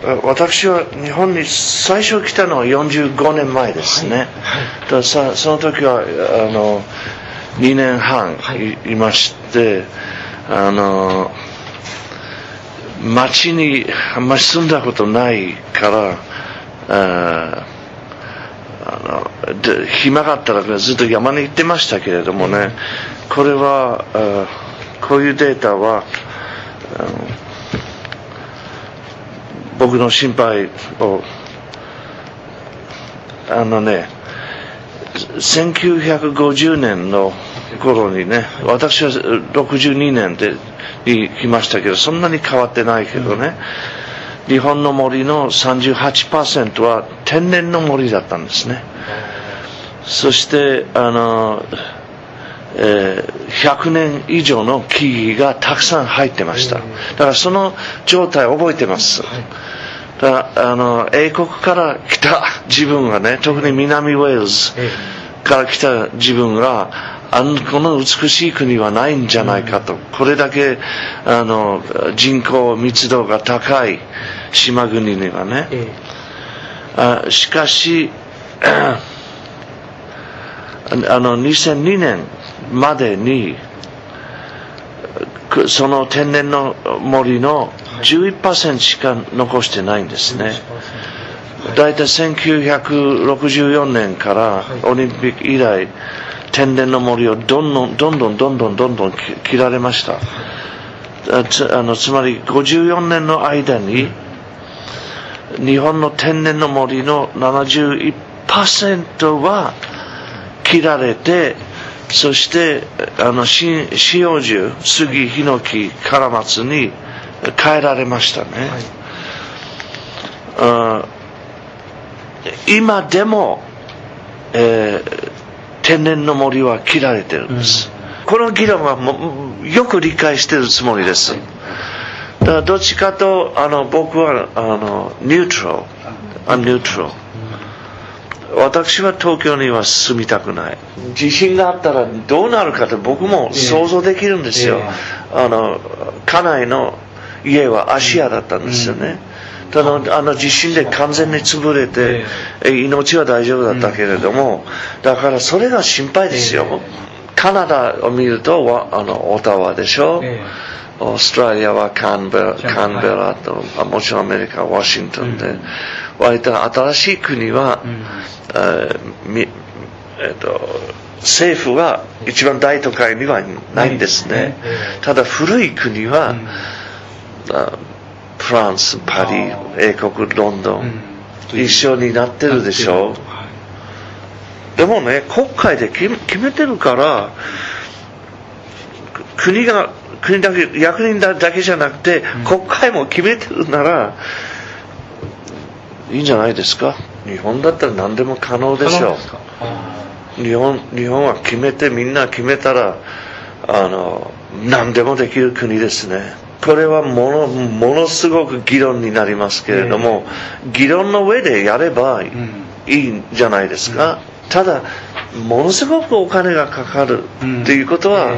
私は日本に最初来たのは45年前ですね。その時は2年半いまして、町にあんまり住んだことないから、暇があったらずっと山に行ってましたけれどもね、これはこういうデータは僕の心配を1950年の頃にね、私は62年に来ましたけど、そんなに変わってないけどね、日本の森の 38% は天然の森だったんですね。そして100年以上の木々がたくさん入ってました。だからその状態を覚えてます。だから英国から来た自分がね、特に南ウェールズから来た自分がこの美しい国はないんじゃないかと、これだけ人口密度が高い島国にはね、しかし2002年までにその天然の森の 11% しか残してないんですね。だいたい1964年からオリンピック以来、天然の森をどんどん切られました。つまり54年の間に日本の天然の森の 71% は切られて、そして針葉樹、杉、ヒノキ、カラマツに変えられましたね。今でも、天然の森は切られてるんです。この議論はよく理解しているつもりです。だからどっちかと僕はニュートラル。私は東京には住みたくない。地震があったらどうなるかって僕も想像できるんですよ。家内の家は芦屋だったんですよね。ただ地震で完全に潰れて、命は大丈夫だったけれども、だからそれが心配ですよ。カナダを見るとオタワでしょ、オーストラリアはカンベラと、もちろんアメリカはワシントンで、割と新しい国は、政府は一番大都会にはないんですね。ただ古い国は、フランス、パリ、英国、ロンドン、一緒になってるでしょ。でもね、国会で決めてるから、国だけ、役人だけじゃなくて、国会も決めてるなら、いいんじゃないですか。日本だったら何でも可能でしょう。日本はみんな決めたら、何でもできる国ですね。これはものすごく議論になりますけれども、議論の上でやればいいんじゃないですか。ただものすごくお金がかかるっていうことは、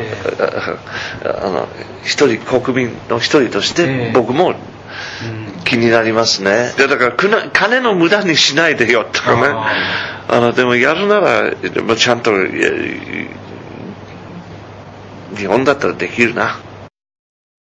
国民の一人として僕も気になりますね。だから金の無駄にしないでよとかね。でもやるならちゃんと日本だったらできるな。